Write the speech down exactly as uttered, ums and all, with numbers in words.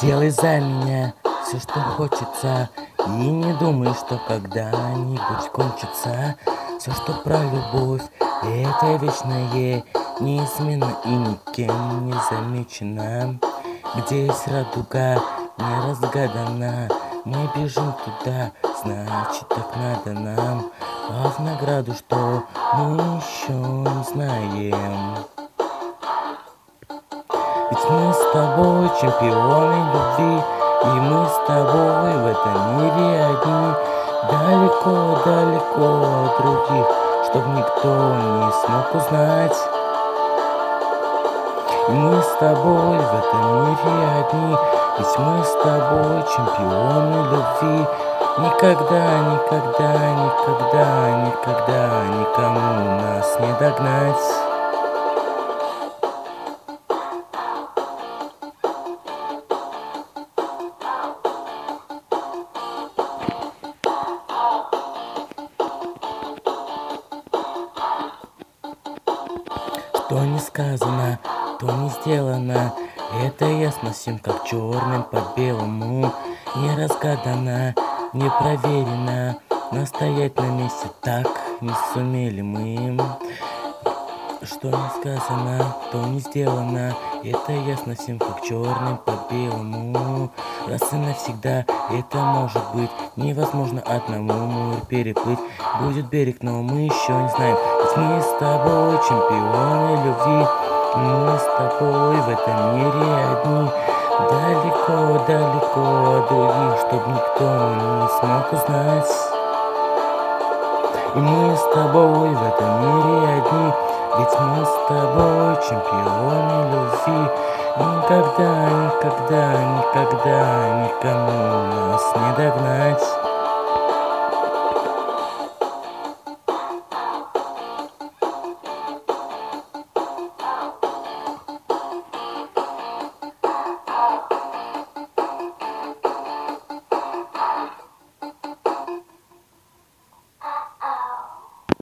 Делай за меня все, что хочется, и не думай, что когда-нибудь кончится. Все, что про любовь, это вечное, неизменно и никем не замечено. Где есть радуга, не разгадана, мы бежим туда, значит так надо нам. А в награду что, мы еще не знаем. Ведь мы с тобой чемпионы любви, и мы с тобой в этом мире одни. Далеко-далеко от других, чтоб никто не смог узнать. И мы с тобой в этом мире одни, ведь мы с тобой чемпионы любви. Никогда, никогда, никогда, никогда никому нас не догнать. Что не сказано, то не сделано, это ясно всем, как черным по белому. Не разгадано, не проверено, настоять на месте так не сумели мы. Что не сказано, то не сделано, это ясно всем, как черным по белому. Раз и навсегда это может быть невозможно одному море переплыть. Будет берег, но мы еще не знаем. Ведь мы с тобой чемпионы любви, мы с тобой в этом мире одни. Далеко-далеко от других, чтоб никто не смог узнать. И мы с тобой в этом мире одни, ведь мы с тобой чемпионы любви. Никогда, никогда, никогда никому нас не догнать.